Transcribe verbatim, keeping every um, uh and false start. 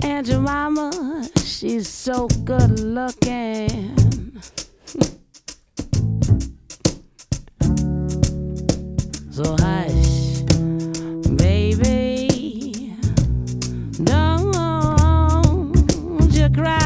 And your mama, she's so good looking. So hush, baby, don't you cry.